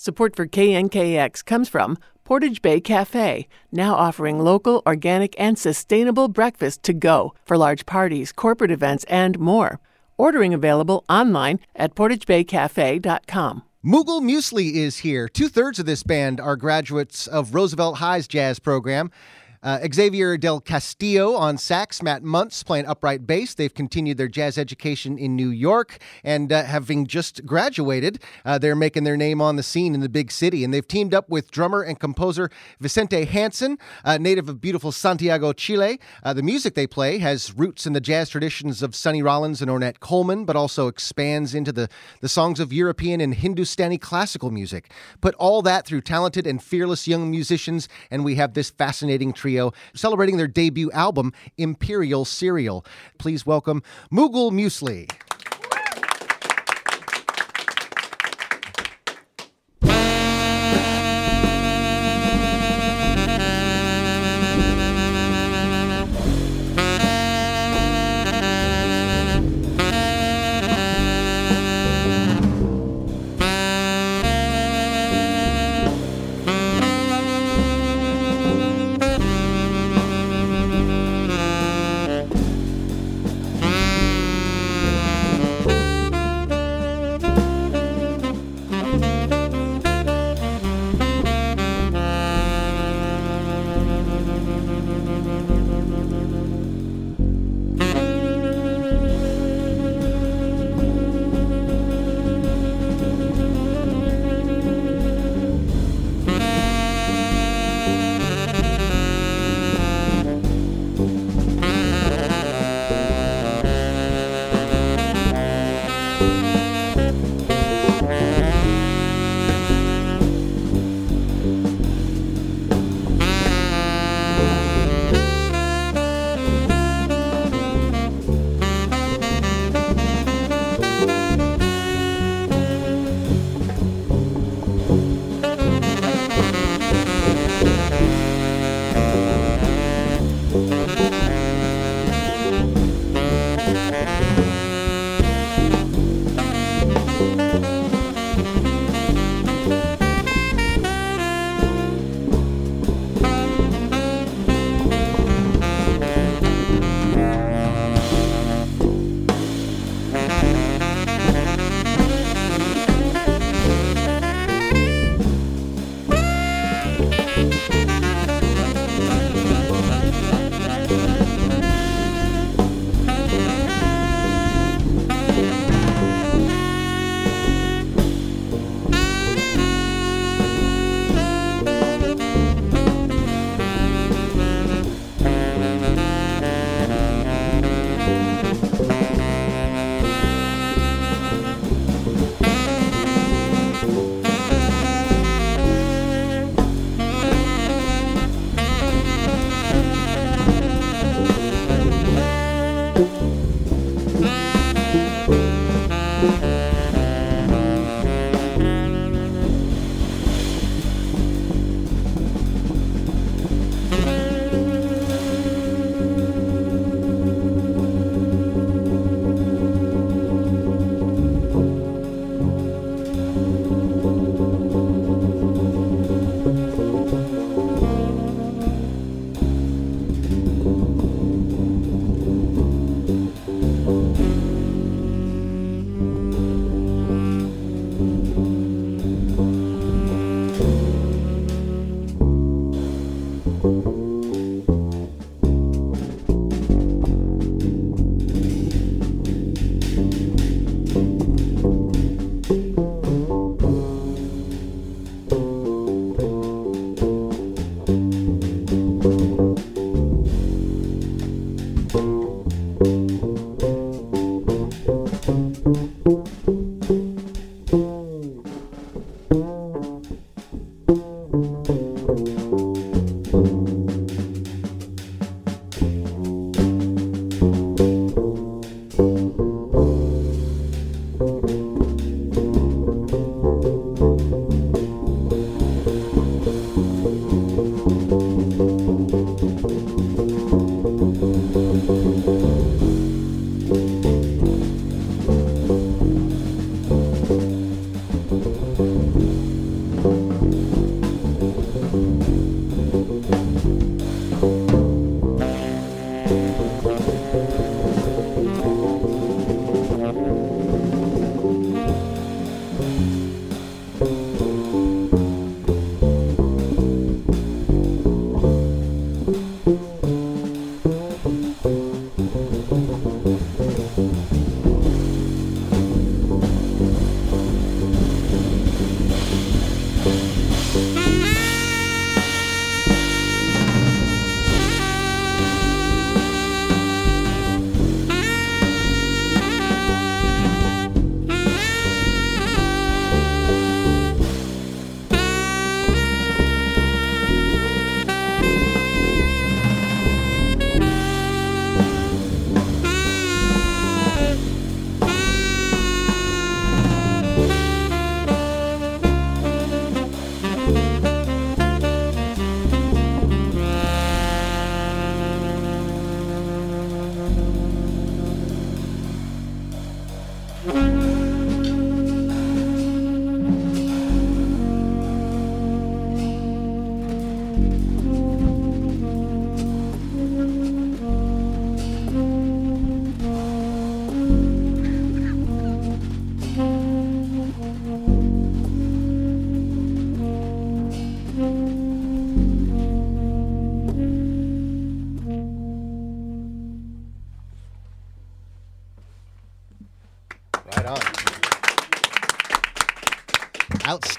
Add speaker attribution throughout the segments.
Speaker 1: Support for KNKX comes from Portage Bay Cafe, now offering local, organic, and sustainable breakfast to go for large parties, corporate events, and more. Ordering available online at portagebaycafe.com.
Speaker 2: Moogle Muesli is here. 2/3 of this band are graduates of Roosevelt High's jazz program. Xavier Del Castillo on sax, Matt Muntz playing upright bass. They've continued their jazz education in New York, and having just graduated, they're making their name on the scene in the big city. And they've teamed up with drummer and composer Vicente Hansen, native of beautiful Santiago, Chile. The music they play has roots in the jazz traditions of Sonny Rollins and Ornette Coleman, but also expands into the songs of European and Hindustani classical music. Put all that through talented and fearless young musicians, and we have this fascinating trio celebrating their debut album, Imperial Cereal. Please welcome Moogle Muesli.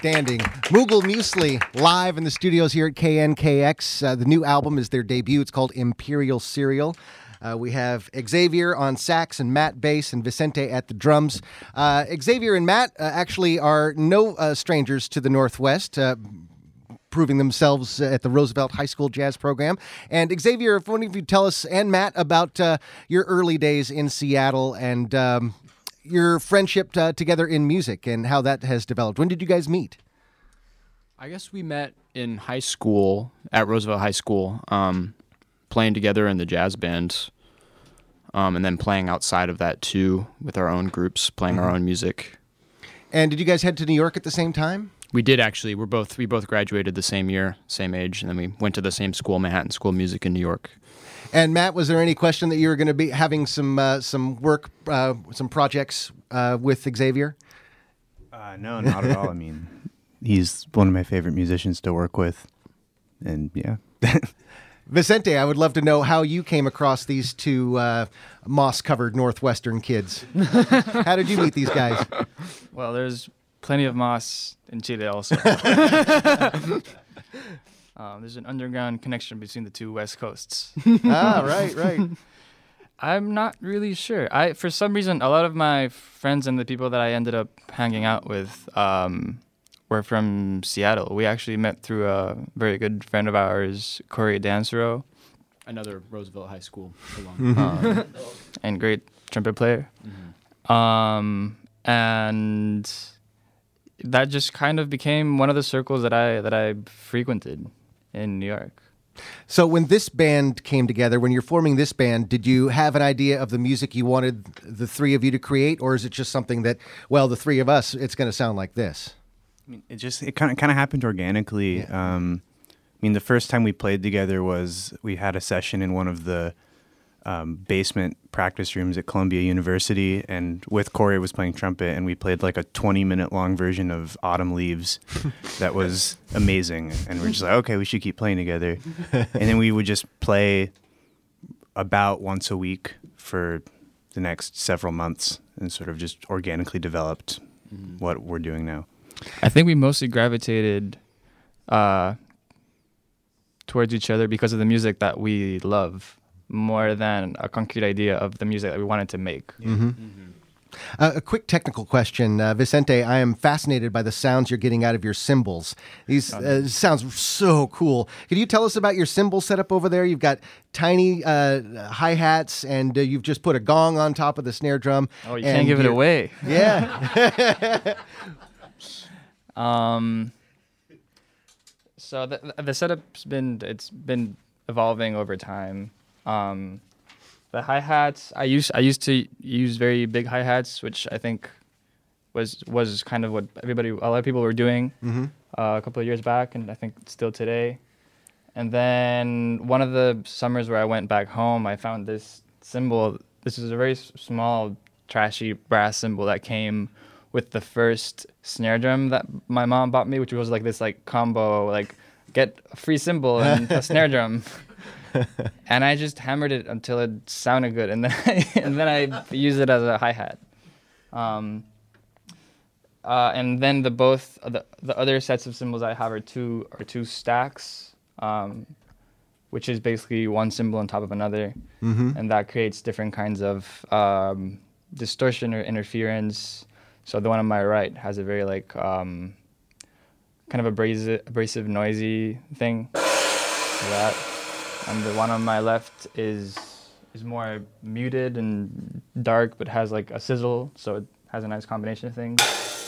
Speaker 2: Outstanding. Moogle Muesli live in the studios here at KNKX. The new album is their debut. It's called Imperial Cereal. We have Xavier on sax and Matt bass and Vicente at the drums. Xavier and Matt actually are no strangers to the Northwest, proving themselves at the Roosevelt High School Jazz Program. And Xavier, if one of you tell us, and Matt, about your early days in Seattle and your friendship together in music and how that has developed. When did you guys meet?
Speaker 3: I guess we met in high school, at Roosevelt High School, playing together in the jazz band, and then playing outside of that too with our own groups, playing our own music. And
Speaker 2: did you guys head to New York at the same time?
Speaker 3: We did, actually. We both graduated the same year, same age, and then we went to the same school, Manhattan School of Music in New York.
Speaker 2: And Matt, was there any question that you were going to be having some work, some projects with Xavier?
Speaker 4: No, not at all. I mean, he's one of my favorite musicians to work with, and yeah.
Speaker 2: Vicente, I would love to know how you came across these two moss-covered Northwestern kids. How did you meet these guys?
Speaker 5: Well, there's plenty of moss in Chile also. There's an underground connection between the two West Coasts.
Speaker 2: Right.
Speaker 5: I'm not really sure. For some reason, a lot of my friends and the people that I ended up hanging out with were from Seattle. We actually met through a very good friend of ours, Corey Dansero.
Speaker 3: Another Roosevelt High School alum.
Speaker 5: And great trumpet player. And that just kind of became one of the circles that I frequented in New York.
Speaker 2: So when this band came together, when you're forming this band, did you have an idea of the music you wanted the three of you to create, or is it just something that, well, the three of us, it's going to sound like this?
Speaker 4: I mean, it kind of happened organically. Yeah. I mean, the first time we played together was we had a session in one of the basement practice rooms at Columbia University, and with Corey was playing trumpet, and we played like a 20-minute long version of Autumn Leaves that was amazing, and we're just like, okay, we should keep playing together. And then we would just play about once a week for the next several months and sort of just organically developed what we're doing now.
Speaker 5: I think we mostly gravitated towards each other because of the music that we love, more than a concrete idea of the music that we wanted to make.
Speaker 2: A quick technical question. Vicente, I am fascinated by the sounds you're getting out of your cymbals. These sounds so cool. Can you tell us about your cymbal setup over there? You've got tiny hi-hats, and you've just put a gong on top of the snare drum.
Speaker 5: Oh, you can't give it away.
Speaker 2: Yeah.
Speaker 5: So the setup's been evolving over time. The hi-hats, I used to use very big hi-hats, which I think was kind of what a lot of people were doing a couple of years back, and I think still today. And then one of the summers where I went back home, I found this cymbal. This is a very small, trashy brass cymbal that came with the first snare drum that my mom bought me, which was like this combo, get a free cymbal and a snare drum. And I just hammered it until it sounded good, and then I used it as a hi-hat. And then the other sets of cymbals I have are two stacks, which is basically one cymbal on top of another, and that creates different kinds of distortion or interference. So the one on my right has a very kind of abrasive, noisy thing. That. And the one on my left is more muted and dark, but has a sizzle, so it has a nice combination of things.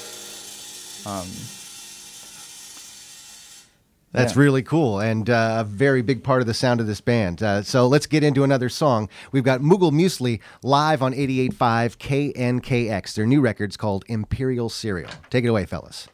Speaker 2: That's really cool, and a very big part of the sound of this band. So let's get into another song. We've got Moogle Muesli live on 88.5 KNKX. Their new record's called Imperial Cereal. Take it away, fellas.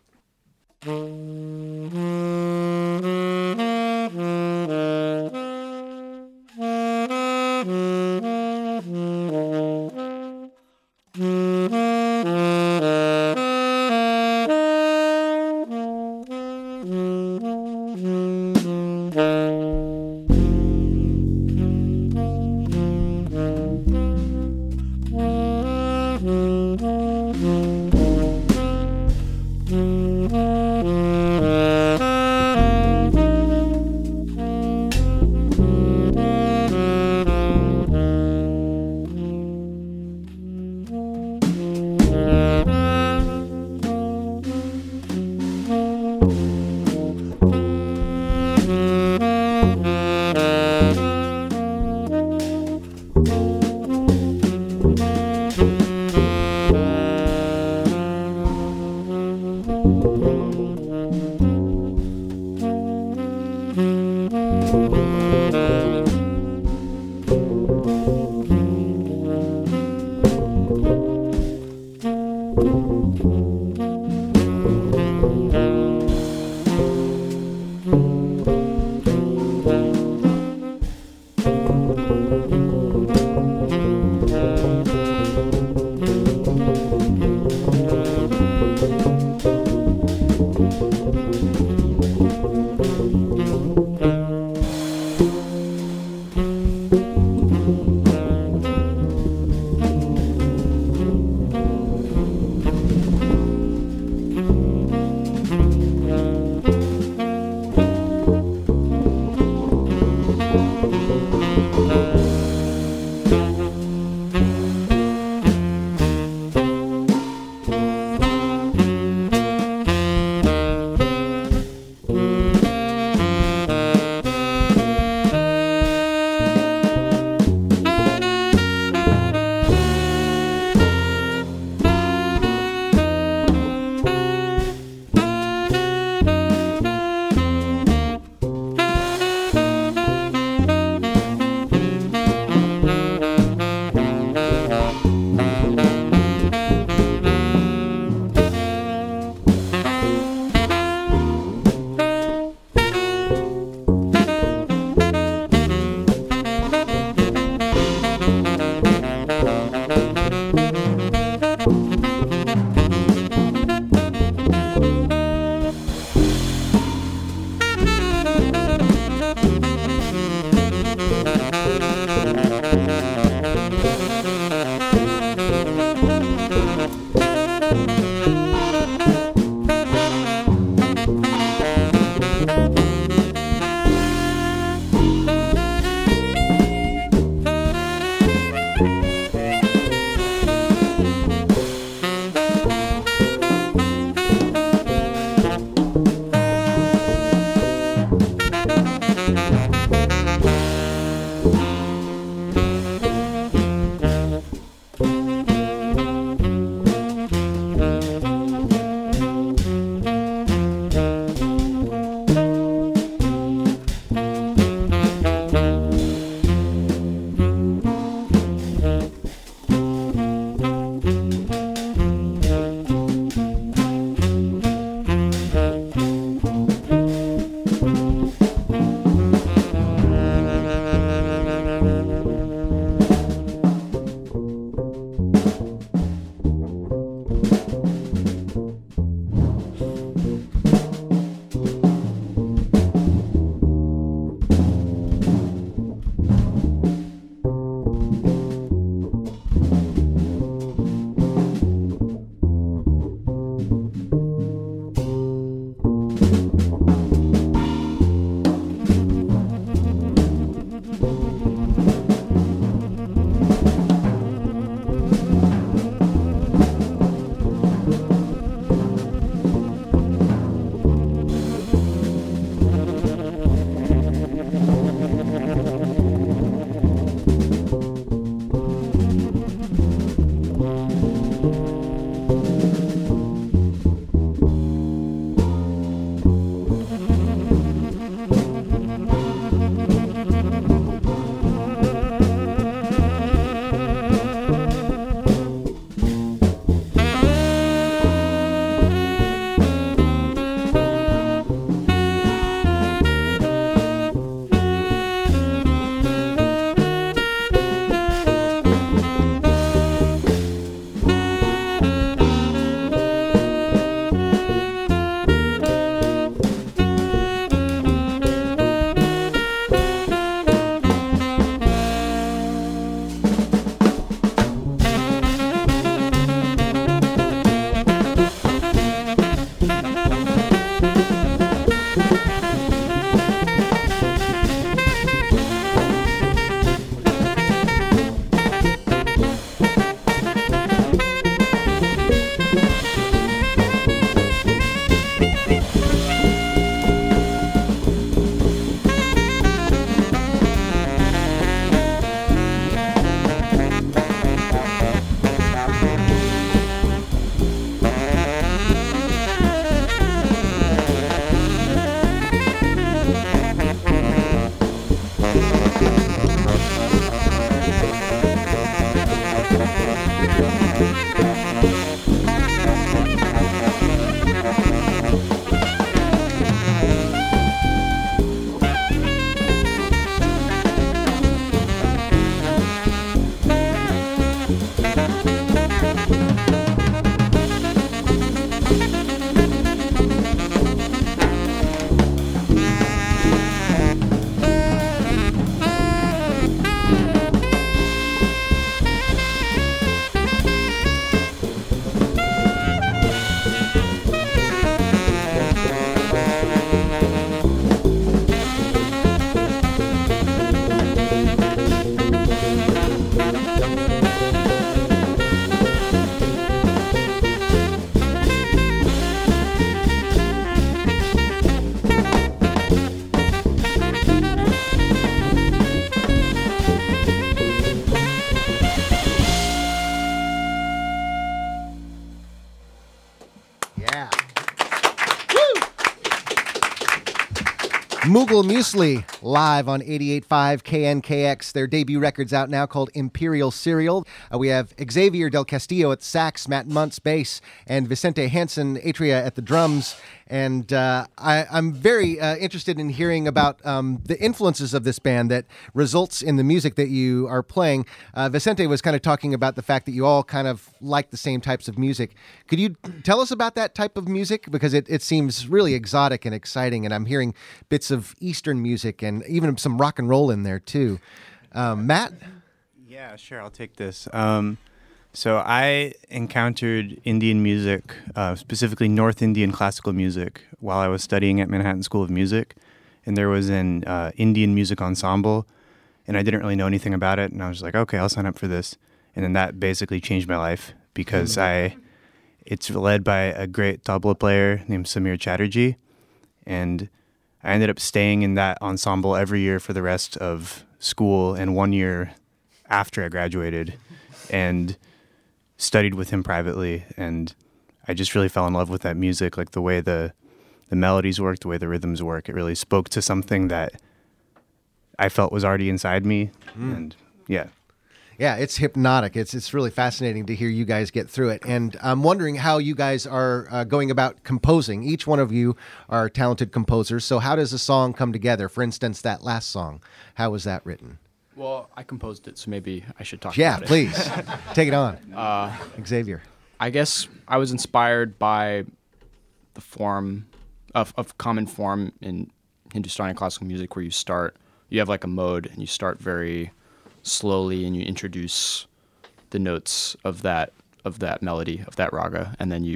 Speaker 2: Mughal Muesli, live on 88.5 KNKX. Their debut record's out now called Imperial Cereal. We have Xavier Del Castillo at the sax, Matt Muntz bass, and Vicente Hansen Atria at the drums. And I'm very interested in hearing about the influences of this band that results in the music that you are playing. Vicente was kind of talking about the fact that you all kind of like the same types of music. Could you tell us about that type of music? Because it seems really exotic and exciting, and I'm hearing bits of Eastern music and even some rock and roll in there too. Matt?
Speaker 4: Yeah, sure. I'll take this. So I encountered Indian music, specifically North Indian classical music, while I was studying at Manhattan School of Music. And there was an Indian music ensemble, and I didn't really know anything about it. And I was like, okay, I'll sign up for this. And then that basically changed my life because it's led by a great tabla player named Samir Chatterjee. And I ended up staying in that ensemble every year for the rest of school and 1 year after I graduated. And studied with him privately, and I just really fell in love with that music, like the way the melodies work, the way the rhythms work. It really spoke to something that I felt was already inside me, and yeah.
Speaker 2: Yeah, it's hypnotic. It's really fascinating to hear you guys get through it. And I'm wondering how you guys are going about composing. Each one of you are talented composers, so how does a song come together? For instance, that last song, how was that written?
Speaker 3: Well, I composed it, so maybe I should talk
Speaker 2: Yeah,
Speaker 3: about it.
Speaker 2: please. Take it on. Xavier.
Speaker 3: I guess I was inspired by the form of common form in Hindustani classical music where you have like a mode and you start very slowly and you introduce the notes of that melody, of that raga, and then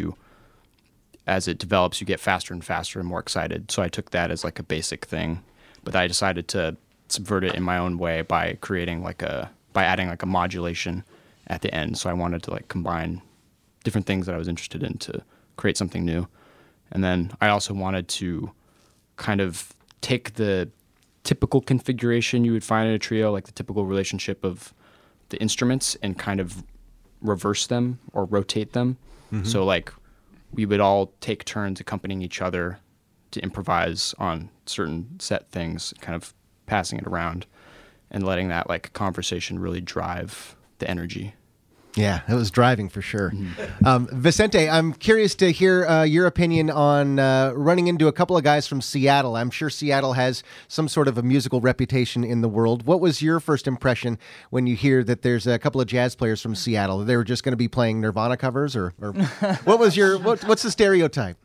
Speaker 3: as it develops, you get faster and faster and more excited. So I took that as like a basic thing, but I decided to subvert it in my own way by adding like a modulation at the end. So I wanted to like combine different things that I was interested in to create something new. And then I also wanted to kind of take the typical configuration you would find in a trio, like the typical relationship of the instruments, and kind of reverse them or rotate them. Mm-hmm. So like we would all take turns accompanying each other to improvise on certain set things, kind of passing it around and letting that like conversation really drive the energy.
Speaker 2: Yeah, it was driving for sure.
Speaker 3: Mm-hmm.
Speaker 2: Vicente, I'm curious to hear your opinion on running into a couple of guys from Seattle. I'm sure Seattle has some sort of a musical reputation in the world. What was your first impression when you hear that there's a couple of jazz players from Seattle? They were just going to be playing Nirvana covers, or what was what's the stereotype?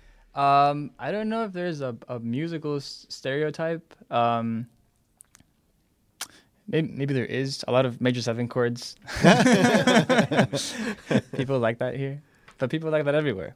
Speaker 5: I don't know if there's a musical stereotype. Maybe there is a lot of major 7 chords. People like that here, but people like that everywhere.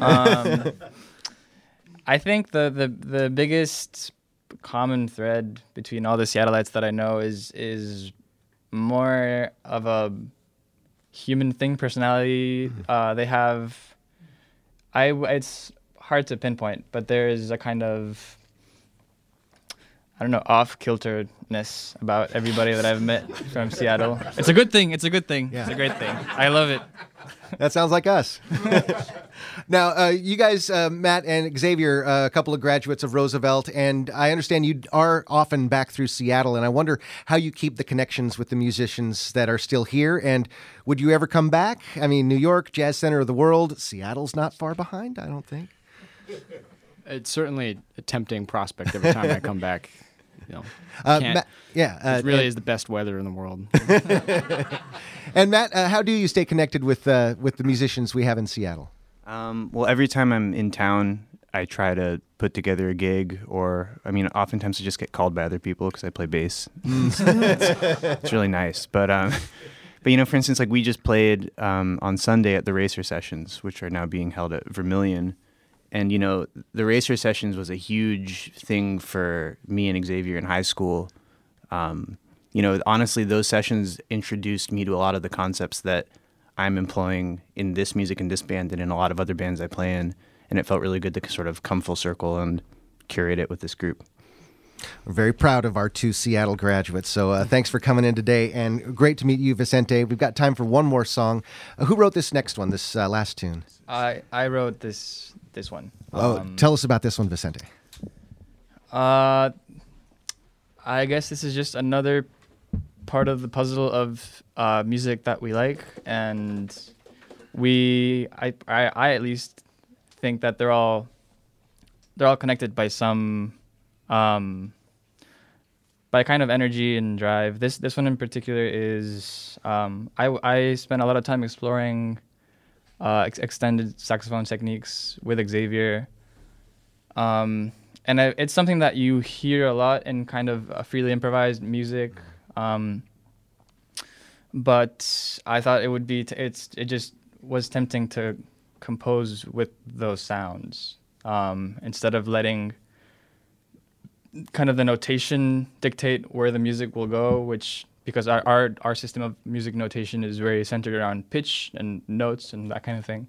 Speaker 5: I think the biggest common thread between all the Seattleites that I know is more of a human thing, personality. They have, it's hard to pinpoint, but there is a kind of, I don't know, off-kilterness about everybody that I've met from Seattle. It's a good thing. It's a good thing. Yeah. It's a great thing. I love it.
Speaker 2: That sounds like us. Now, you guys, Matt and Xavier, a couple of graduates of Roosevelt, and I understand you are often back through Seattle, and I wonder how you keep the connections with the musicians that are still here, and would you ever come back? I mean, New York, jazz center of the world, Seattle's not far behind, I don't think.
Speaker 3: It's certainly a tempting prospect every time I come back. You know, it really is the best weather in the world.
Speaker 2: And Matt, how do you stay connected with the musicians we have in Seattle?
Speaker 4: Well, every time I'm in town, I try to put together a gig, or oftentimes I just get called by other people because I play bass. It's really nice, but for instance, like we just played on Sunday at the Racer Sessions, which are now being held at Vermilion. And, the Racer Sessions was a huge thing for me and Xavier in high school. Honestly, those sessions introduced me to a lot of the concepts that I'm employing in this music and this band and in a lot of other bands I play in. And it felt really good to sort of come full circle and curate it with this group.
Speaker 2: We're very proud of our 2 Seattle graduates. So thanks for coming in today, and great to meet you, Vicente. We've got time for one more song. Who wrote this next one, this last tune?
Speaker 5: I wrote this one.
Speaker 2: Tell us about this one, Vicente.
Speaker 5: I guess this is just another part of the puzzle of music that we like, and I at least think that they're all connected by some by kind of energy and drive. This one in particular is I spent a lot of time exploring extended saxophone techniques with Xavier. And it's something that you hear a lot in kind of freely improvised music. But I thought it would be, it just was tempting to compose with those sounds instead of letting kind of the notation dictate where the music will go, because our system of music notation is very centered around pitch and notes and that kind of thing.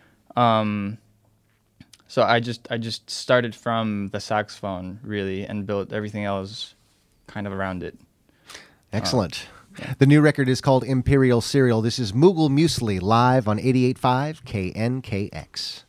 Speaker 5: So I just started from the saxophone really and built everything else kind of around it.
Speaker 2: Excellent. The new record is called Imperial Cereal. This is Mughal Muesli live on 88.5 KNKX.